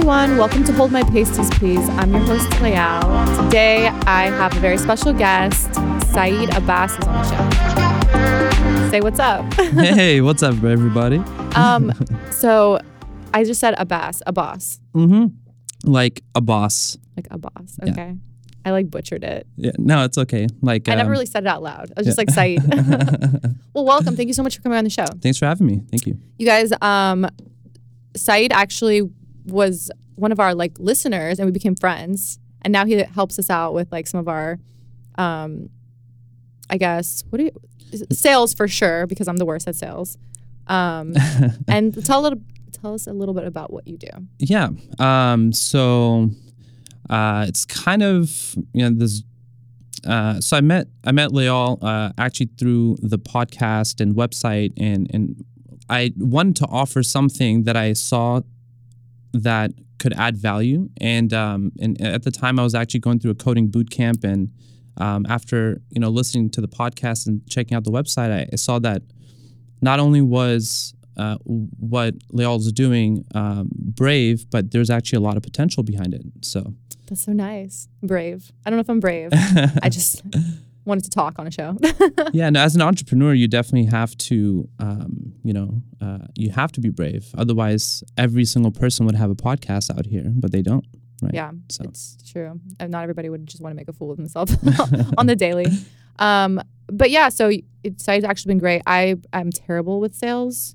everyone. Welcome to Hold My Pasties, Please. I'm your host, Leal. Today, I have a very special guest. Saeed Abbas is on the show. Say what's up. Hey, what's up, everybody? So I just said Abbas. Mm-hmm. Like a boss. Like Abbas. Okay. Yeah. I butchered it. Yeah. No, it's okay. I never really said it out loud. I was just like Saeed. Well, welcome. Thank you so much for coming on the show. Thanks for having me. Thank you. You guys, Saeed actually was one of our listeners, and we became friends. And now he helps us out with some of our, I guess, sales for sure, because I'm the worst at sales. And tell us a little bit about what you do. Yeah. So it's kind of this. So I met Leal actually through the podcast and website, and I wanted to offer something that I saw that could add value. And at the time, I was actually going through a coding boot camp, and after listening to the podcast and checking out the website, I saw that not only was what Leal's doing brave, but there's actually a lot of potential behind it. So that's so nice. Brave. I don't know if I'm brave. I just wanted to talk on a show. Yeah, no, as an entrepreneur, you definitely have to, you have to be brave. Otherwise, every single person would have a podcast out here, but they don't, right? Yeah, so. It's true. And not everybody would just want to make a fool of themselves on the daily. But yeah, so it's actually been great. I'm terrible with sales.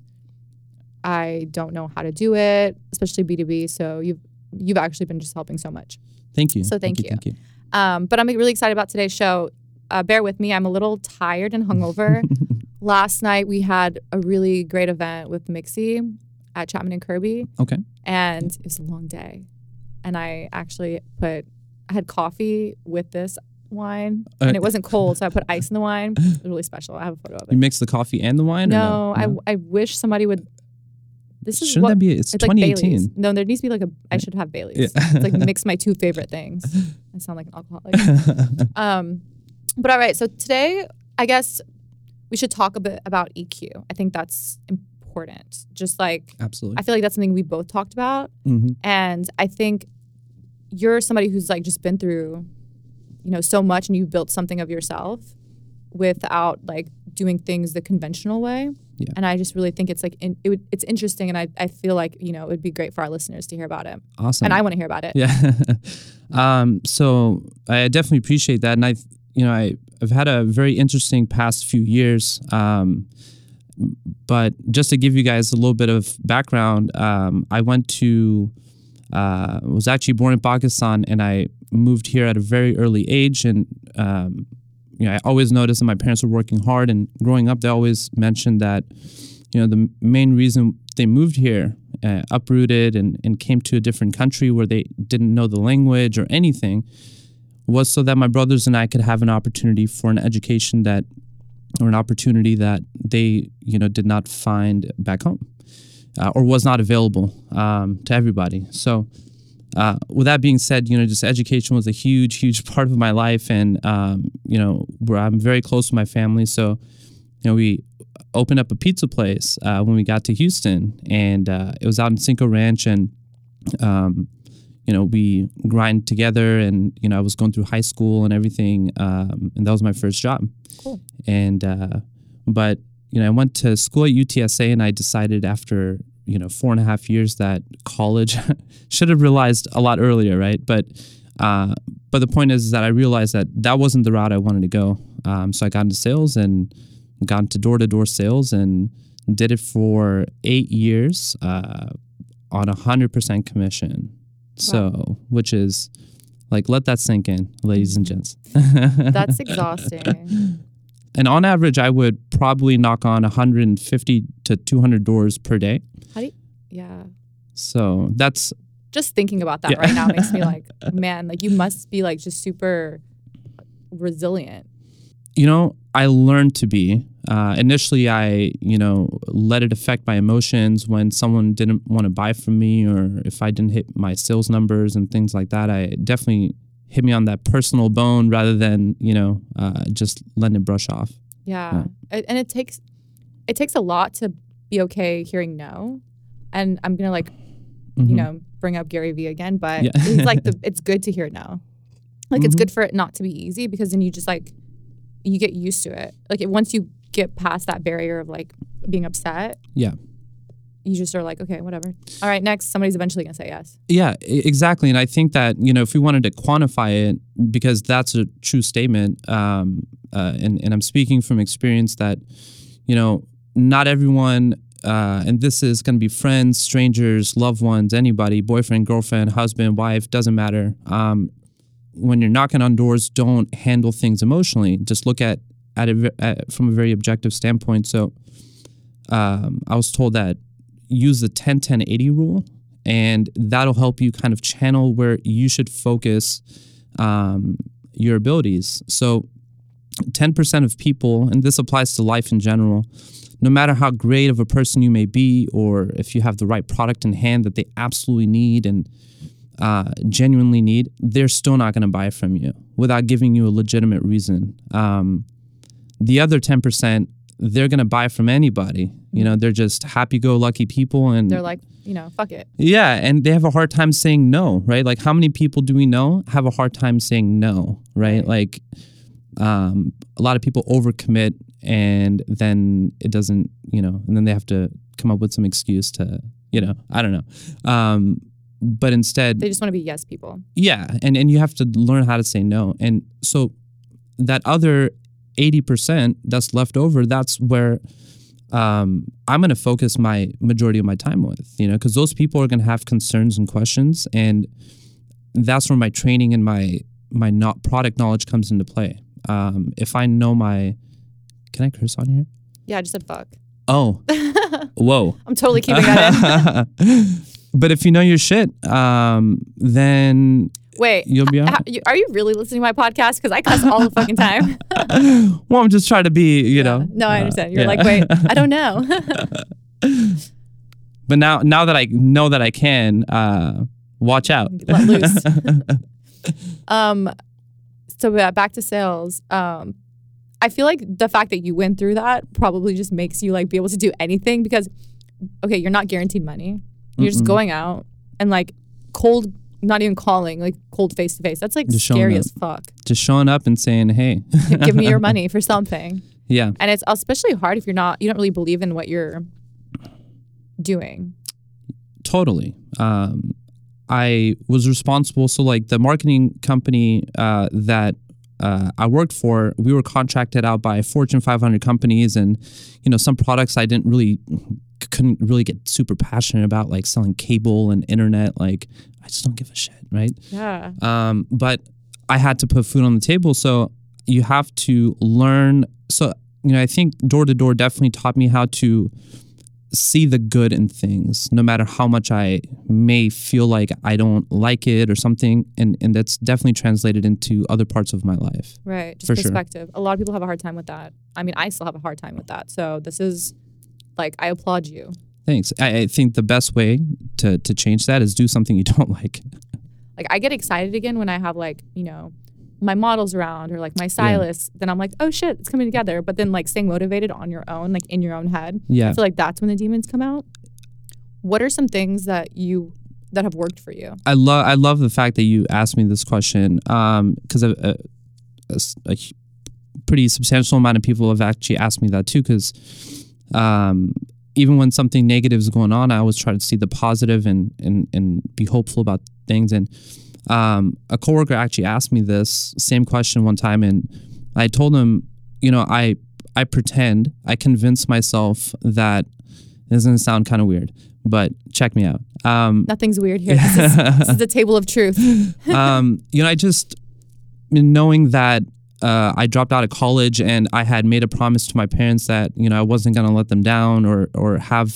I don't know how to do it, especially B2B. So you've actually been just helping so much. Thank you. So thank you. But I'm really excited about today's show. Bear with me. I'm a little tired and hungover. Last night we had a really great event with Mixie at Chapman and Kirby. Okay. And it was a long day. And I actually I had coffee with this wine, and it wasn't cold, so I put ice in the wine. It was really special. I have a photo of it. You mix the coffee and the wine? No, I wish somebody would. Shouldn't that be? It's 2018. Like no, there needs to be I should have Baileys. Yeah. It's mix my two favorite things. I sound like an alcoholic. But all right, so today I guess we should talk a bit about EQ. I think that's important. Just absolutely, I feel like that's something we both talked about, and I think you're somebody who's just been through, so much, and you built something of yourself without doing things the conventional way. Yeah. And I just really think it's it's interesting, and I feel like it would be great for our listeners to hear about it. Awesome. And I want to hear about it. Yeah. So I definitely appreciate that, and I've had a very interesting past few years. But just to give you guys a little bit of background, I was actually born in Pakistan, and I moved here at a very early age, and I always noticed that my parents were working hard, and growing up, they always mentioned that, the main reason they moved here, uprooted and came to a different country where they didn't know the language or anything, was so that my brothers and I could have an opportunity for an education or an opportunity that they, did not find back home, or was not available to everybody. So, with that being said, just education was a huge, huge part of my life, and where I'm very close to my family. So, we opened up a pizza place when we got to Houston, and it was out in Cinco Ranch, and we grind together, and I was going through high school and everything, and that was my first job. Cool. And but I went to school at UTSA, and I decided after 4.5 years that college should have realized a lot earlier, right? But the point is that I realized that wasn't the route I wanted to go. So I got into sales and got into door-to-door sales and did it for 8 years on 100% commission. So, wow. Which is let that sink in, ladies and gents. That's exhausting. And on average, I would probably knock on 150 to 200 doors per day. Yeah. So that's... Just thinking about that right now makes me man, you must be just super resilient. I learned to be. Initially, I, let it affect my emotions when someone didn't want to buy from me, or if I didn't hit my sales numbers and things like that. I definitely hit me on that personal bone rather than, just letting it brush off. Yeah. And it takes a lot to be okay hearing no. And I'm going to bring up Gary Vee again, but Yeah. he's like, it's good to hear it now. Like, it's good for it not to be easy, because then you just like, you get used to it. Like, once you get past that barrier of like being upset, Yeah. you just are like, okay, whatever. All right, next, somebody's eventually gonna say yes. Yeah, exactly. And I think that, if we wanted to quantify it, because that's a true statement, and I'm speaking from experience that, not everyone, and this is going to be friends, strangers, loved ones, anybody, boyfriend, girlfriend, husband, wife, doesn't matter. When you're knocking on doors, don't handle things emotionally. Just look at it from a very objective standpoint. So I was told that use the 10-10-80 rule, and that'll help you kind of channel where you should focus your abilities. So 10% of people, and this applies to life in general, no matter how great of a person you may be, or if you have the right product in hand that they absolutely need and genuinely need, they're still not going to buy from you without giving you a legitimate reason. The other 10%, they're going to buy from anybody. They're just happy-go-lucky people, and They're like, fuck it. Yeah, and they have a hard time saying no, right? Like, how many people do we know have a hard time saying no, right? Like, a lot of people overcommit, and then it doesn't, and then they have to come up with some excuse to, I don't know. But instead, They just want to be yes people. yeah, and you have to learn how to say no. And so that other 80% that's left over, that's where I'm going to focus my majority of my time with, because those people are going to have concerns and questions, and that's where my training and my not product knowledge comes into play. If I know can I curse on here? Yeah, I just said fuck. Oh, whoa. I'm totally keeping that in. But if you know your shit, then Wait, you'll be all right. Are you really listening to my podcast? Because I cuss all the fucking time. Well, I'm just trying to be, No, I understand. You're yeah. like, wait, I don't know. But now that I know that I can, watch out. Let loose. So back to sales. I feel like the fact that you went through that probably just makes you like be able to do anything, because, okay, you're not guaranteed money. You're just going out and like cold, not even calling, like cold face to face. That's like Just scary showing as fuck. Just showing up and saying, hey. Give me your money for something. Yeah. And it's especially hard if you don't really believe in what you're doing. Totally. I was responsible. So like the marketing company that I worked for, we were contracted out by Fortune 500 companies, and some products I couldn't really get super passionate about, like selling cable and internet. Like, I just don't give a shit, right? Yeah. But I had to put food on the table, so you have to learn. So I think door to door definitely taught me how to see the good in things, no matter how much I may feel like I don't like it or something. And that's definitely translated into other parts of my life. Right. Just For sure. perspective. A lot of people have a hard time with that. I mean, I still have a hard time with that. So this is like, I applaud you. Thanks. I think the best way to change that is do something you don't like. Like, I get excited again when I have like, my models around or like my stylists. Then I'm like, oh shit, it's coming together. But then like staying motivated on your own, like in your own head. Yeah. I feel like that's when the demons come out. What are some things that have worked for you? I love the fact that you asked me this question, because a pretty substantial amount of people have actually asked me that too. Because even when something negative is going on, I always try to see the positive and be hopeful about things. And a coworker actually asked me this same question one time, and I told him, I pretend, I convince myself that, this is going to sound kind of weird, but check me out. Nothing's weird here. This is the table of truth. I just, knowing that I dropped out of college and I had made a promise to my parents that, I wasn't going to let them down or have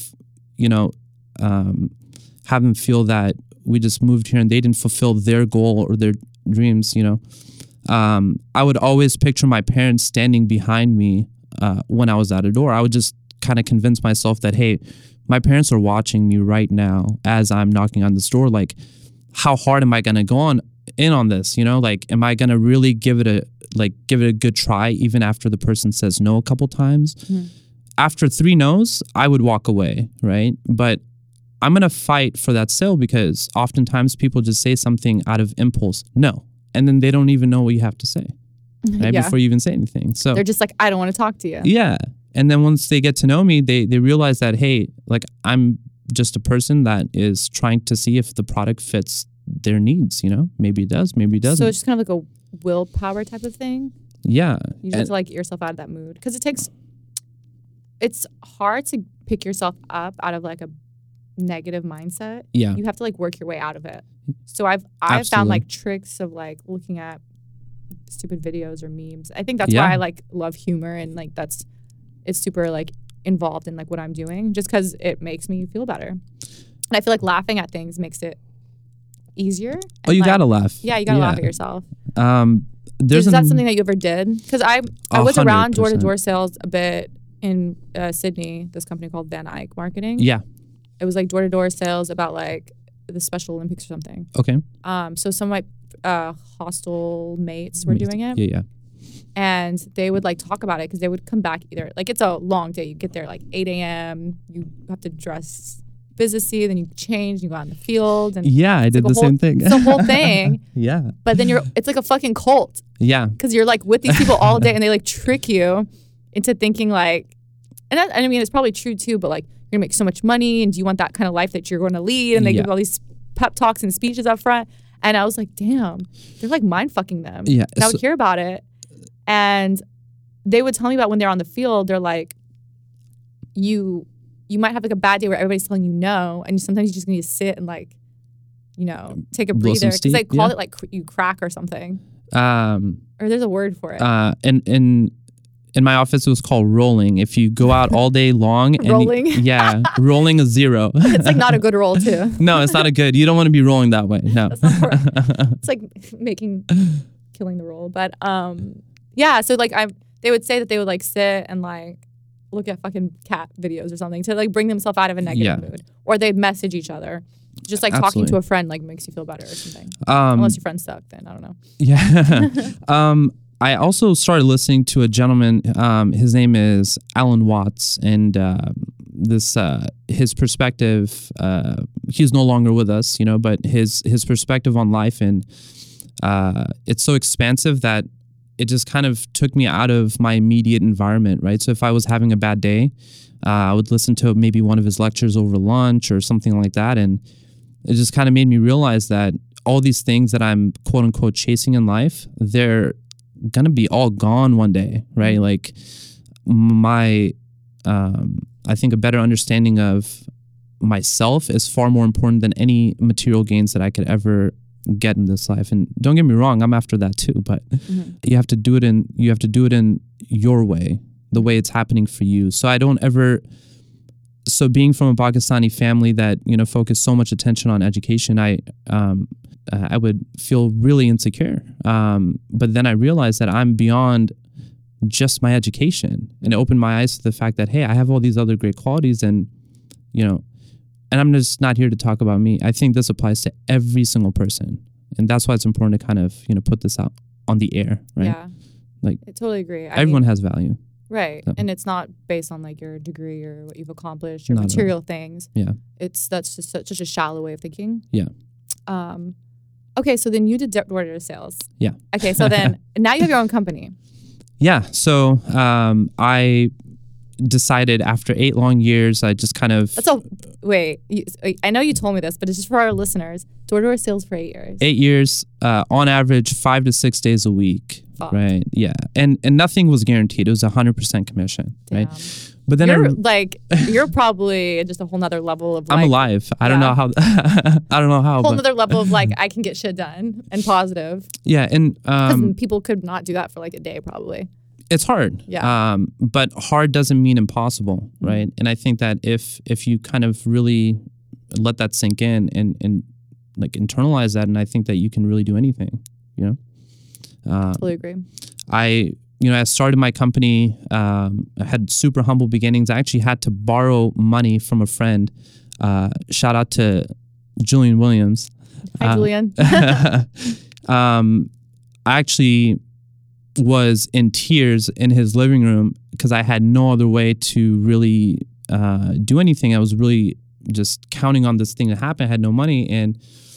them feel that we just moved here and they didn't fulfill their goal or their dreams, I would always picture my parents standing behind me when I was at a door. I would just kind of convince myself that, hey, my parents are watching me right now as I'm knocking on this door. Like, how hard am I going to go in on this? Like, am I going to really give it a good try even after the person says no a couple times? Mm-hmm. After 3 no's, I would walk away, right? But I'm going to fight for that sale because oftentimes people just say something out of impulse. No. And then they don't even know what you have to say right? Before you even say anything. So they're just like, I don't want to talk to you. Yeah. And then once they get to know me, they realize that, hey, like I'm just a person that is trying to see if the product fits their needs, you know? Maybe it does, maybe it doesn't. So it's just kind of like a willpower type of thing? Yeah. You just have to like get yourself out of that mood. Because it's hard to pick yourself up out of like a negative mindset. Yeah. You have to like work your way out of it. So I've Absolutely. found like tricks of like looking at stupid videos or memes. I think that's why I like love humor and like it's super like involved in like what I'm doing just because it makes me feel better. And I feel like laughing at things makes it easier. Oh, you gotta laugh. Yeah, you gotta laugh at yourself. Is that something that you ever did? Because I was 100%. around door-to-door sales a bit in Sydney, this company called Van Eyck Marketing. Yeah. It was like door-to-door sales about like the Special Olympics or something. Okay. So some of my hostel mates were doing it. Yeah. And they would like talk about it because they would come back either like it's a long day. You get there like 8 a.m. You have to dress businessy, then you change, you go out in the field. And I did the same thing. It's the whole thing. Yeah. But then it's like a fucking cult. Yeah. Because you're like with these people all day and they like trick you into thinking like, and I mean, it's probably true too, but like you're gonna make so much money and do you want that kind of life that you're going to lead? And they give all these pep talks and speeches up front. And I was like, damn, they're like mind fucking them. Yeah. And I would hear about it. And they would tell me about when they're on the field, they're like, you might have like a bad day where everybody's telling you no, and sometimes you just need to sit and like, you know, take a breather because they call it like you crack or something. Or there's a word for it. In my office, it was called rolling. If you go out all day long, rolling, rolling a zero. It's like not a good roll too. No, it's not a good. You don't want to be rolling that way. No, that's not it's like killing the roll. But so like they would say that they would like sit and like look at fucking cat videos or something to like bring themselves out of a negative mood, or they'd message each other. Just like talking to a friend like makes you feel better or something. Unless your friends suck, then I don't know. Yeah. I also started listening to a gentleman. His name is Alan Watts, and his perspective. He's no longer with us, you know, but his perspective on life, and it's so expansive that it just kind of took me out of my immediate environment, right? So if I was having a bad day, I would listen to maybe one of his lectures over lunch or something like that, and it just kind of made me realize that all these things that I'm quote unquote chasing in life, they're gonna be all gone one day, right? Like my I think a better understanding of myself is far more important than any material gains that I could ever get in this life. And don't get me wrong, I'm after that too, but you have to do it in your way, the way it's happening for you. So being from a Pakistani family that, you know, focused so much attention on education, I would feel really insecure. But then I realized that I'm beyond just my education, and it opened my eyes to the fact that, hey, I have all these other great qualities, and, you know, and I'm just not here to talk about me. I think this applies to every single person. And that's why it's important to kind of, you know, put this out on the air, right? Yeah. Like, I totally agree. Everyone has value. Right. So. And it's not based on like your degree or what you've accomplished or material things. Yeah. That's just such a shallow way of thinking. Yeah. Okay, so then you did door-to-door sales. Yeah. Okay, so then now you have your own company. Yeah. So I decided after 8 long years, I just kind of... I know you told me this, but it's just for our listeners. Door-to-door sales for 8 years. 8 years, on average, 5 to 6 days a week. Fuck. Right. Yeah. And nothing was guaranteed. It was 100% commission. Damn. Right. But then you're probably just a whole nother level of like, I'm alive. I don't know how. I don't know how. Whole nother level of like I can get shit done and positive. Yeah, and people could not do that for like a day probably. It's hard. Yeah. But hard doesn't mean impossible, right? And I think that if you kind of really let that sink in and like internalize that, and I think that you can really do anything. You know. Totally agree. I started my company. I had super humble beginnings. I actually had to borrow money from a friend. Shout out to Julian Williams. Hi, Julian. I actually was in tears in his living room because I had no other way to really do anything. I was really just counting on this thing to happen. I had no money, and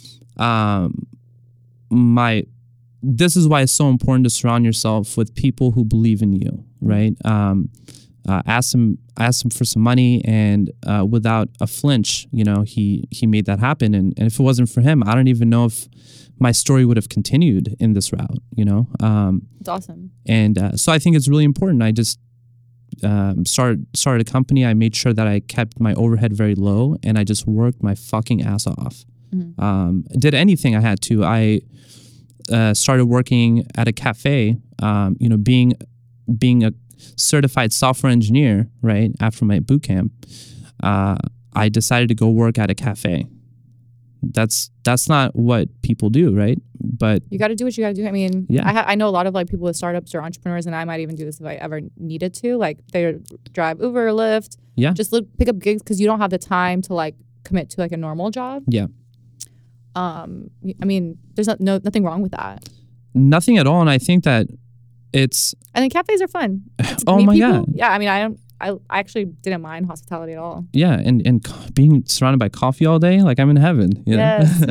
this is why it's so important to surround yourself with people who believe in you, right? Asked him for some money, and without a flinch, he made that happen. And if it wasn't for him, I don't even know if my story would have continued in this route. It's awesome. And so I think it's really important. I just started a company. I made sure that I kept my overhead very low, and I just worked my fucking ass off. Mm-hmm. Did anything I had to. I started working at a cafe. Being a certified software engineer, right after my boot camp, I decided to go work at a cafe. That's not what people do, right? But you got to do what you got to do. I mean, yeah. I know a lot of like people with startups or entrepreneurs, and I might even do this if I ever needed to. Like they drive Uber or Lyft, just pick up gigs because you don't have the time to like commit to like a normal job. Yeah. I mean, there's nothing wrong with that. Nothing at all, and I think that it's. I think cafes are fun. Oh my God! Yeah, I mean, I actually didn't mind hospitality at all. Yeah, and being surrounded by coffee all day, like I'm in heaven. Yes.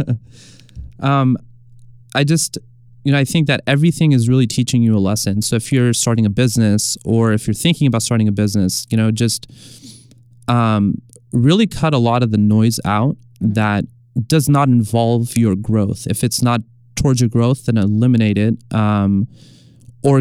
I just, I think that everything is really teaching you a lesson. So if you're starting a business, or if you're thinking about starting a business, just really cut a lot of the noise out that does not involve your growth. If it's not towards your growth, then eliminate it, or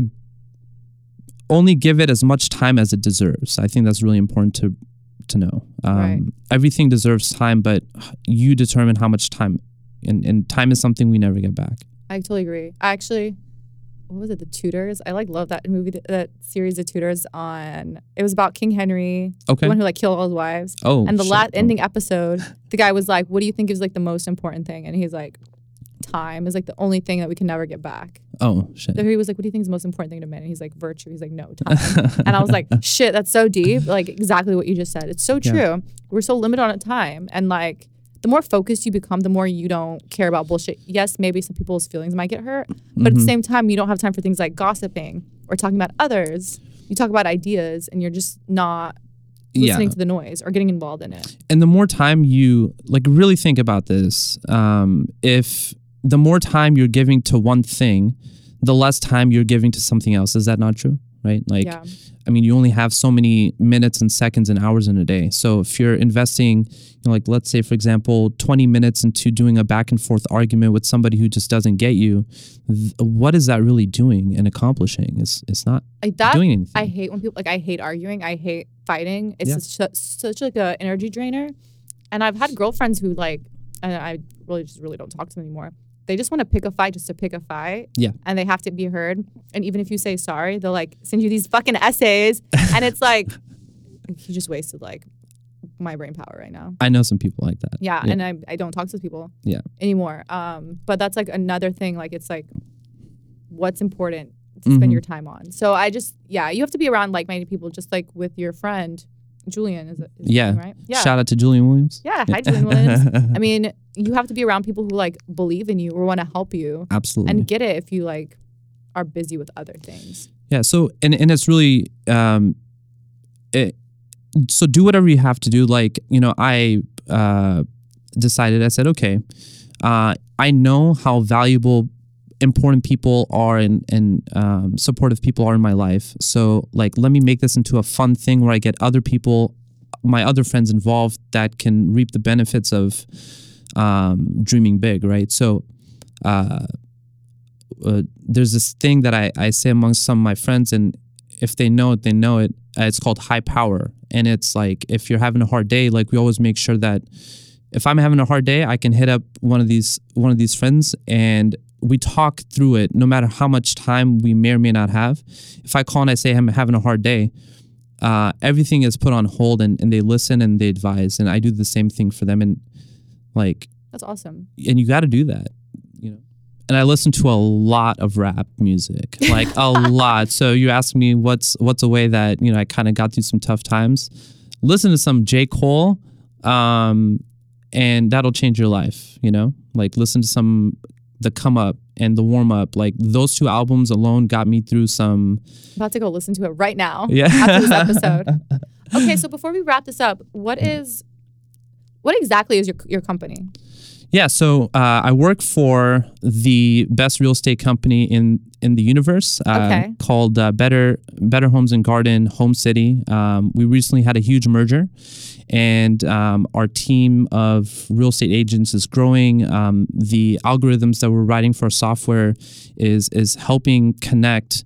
only give it as much time as it deserves. I think that's really important to know. Right. Everything deserves time, but you determine how much time. And time is something we never get back. I totally agree. Actually, what was it? The Tudors. I love that movie, that series of Tudors on. It was about King Henry, the one who like killed all his wives. Oh, and the ending episode, the guy was like, "What do you think is like the most important thing?" And he's like, "Time is like the only thing that we can never get back." Oh shit. So he was like, "What do you think is the most important thing to men?" And he's like, "Virtue." He's like, "No, time." And I was like, "Shit, that's so deep." Like exactly what you just said. It's so true. Yeah. We're so limited on time, and like. The more focused you become, the more you don't care about bullshit. Yes, maybe some people's feelings might get hurt, but at the same time, you don't have time for things like gossiping or talking about others. You talk about ideas, and you're just not listening to the noise or getting involved in it. And the more time you like really think about this, if the more time you're giving to one thing, the less time you're giving to something else. Is that not true? Right? Like, I mean, you only have so many minutes and seconds and hours in a day. So if you're investing, like let's say, for example, 20 minutes into doing a back and forth argument with somebody who just doesn't get you, what is that really doing and accomplishing? It's not doing anything. I hate when people, I hate arguing. I hate fighting. It's such like an energy drainer. And I've had girlfriends who and I really don't talk to them anymore. They just want to pick a fight just to pick a fight. Yeah. And they have to be heard. And even if you say sorry, they'll send you these fucking essays. And it's like, you just wasted my brain power right now. I know some people like that. Yeah. And I don't talk to people anymore. But that's another thing. It's what's important to spend your time on. So I just, you have to be around like-minded people, just like with your friend. Julian, is right? Yeah. Shout out to Julian Williams. Yeah. Hi, Julian Williams. I mean, you have to be around people who believe in you or want to help you. Absolutely. And get it if you are busy with other things. Yeah. So, and it's really, so do whatever you have to do. I decided, I said, okay, I know how valuable important people are and supportive people are in my life. So let me make this into a fun thing where I get other people, my other friends involved that can reap the benefits of dreaming big, right? So there's this thing that I say amongst some of my friends, and if they know it, they know it. It's called high power. And it's if you're having a hard day, we always make sure that if I'm having a hard day, I can hit up one of these friends and we talk through it, no matter how much time we may or may not have. If I call and I say I'm having a hard day, everything is put on hold and they listen and they advise. And I do the same thing for them. And that's awesome. And you got to do that, And I listen to a lot of rap music, a lot. So you ask me what's a way that, I kind of got through some tough times. Listen to some J. Cole, and that'll change your life, listen to the Come Up and the Warm Up. Those two albums alone got me through some. I'm about to go listen to it right now. Yeah. After this episode. Okay, so before we wrap this up, what is What exactly is your company? Yeah, so I work for the best real estate company in the universe, called Better Homes and Garden Home City. We recently had a huge merger, and our team of real estate agents is growing. The algorithms that we're writing for our software is helping connect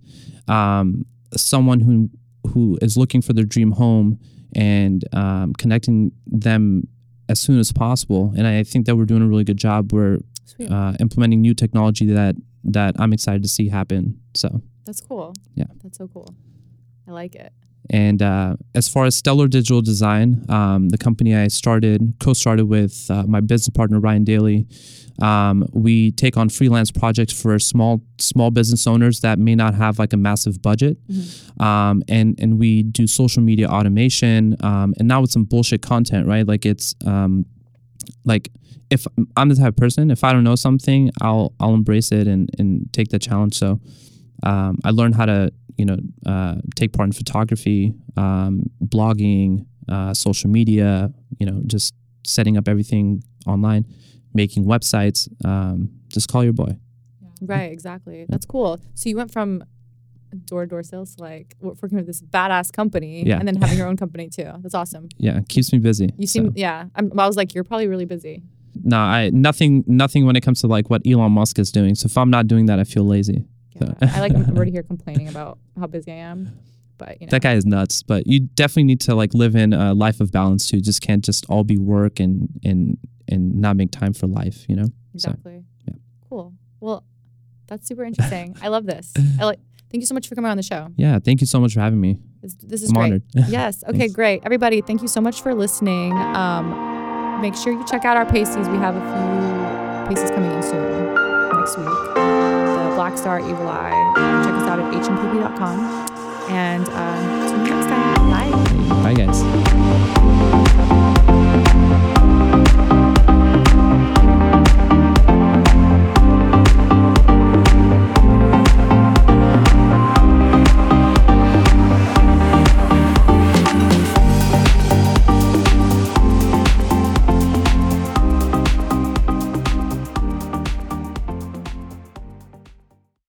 someone who is looking for their dream home and connecting them as soon as possible. And I think that we're doing a really good job. We're implementing new technology that I'm excited to see happen. So that's cool. Yeah. That's so cool. I like it. And as far as Stellar Digital Design, the company I co-started with my business partner, Ryan Daly, we take on freelance projects for small business owners that may not have like a massive budget. And we do social media automation, and now with some bullshit content, right? Like it's like if I'm the type of person, if I don't know something, I'll embrace it and take the challenge. So I learned how to take part in photography, blogging, social media, just setting up everything online, making websites. Just call your boy. Right, exactly. That's cool. So you went from door-to-door sales to like working with this badass company and then having your own company too. That's awesome. Yeah, it keeps me busy. You seem, I was like, you're probably really busy. No, nothing when it comes to like what Elon Musk is doing. So if I'm not doing that, I feel lazy. Yeah. I'm already here complaining about how busy I am, but that guy is nuts. But you definitely need to like live in a life of balance too. Just can't just all be work and not make time for life. Exactly. So, yeah. Cool. Well, that's super interesting. I love this. Thank you so much for coming on the show. Yeah, thank you so much for having me. This is I'm great. honored. Yes. Okay, great. Everybody, thank you so much for listening. Make sure you check out our pasties. We have a few pasties coming in soon next week. Black Star, Evil Eye. Check us out at hmpp.com. And see you next time.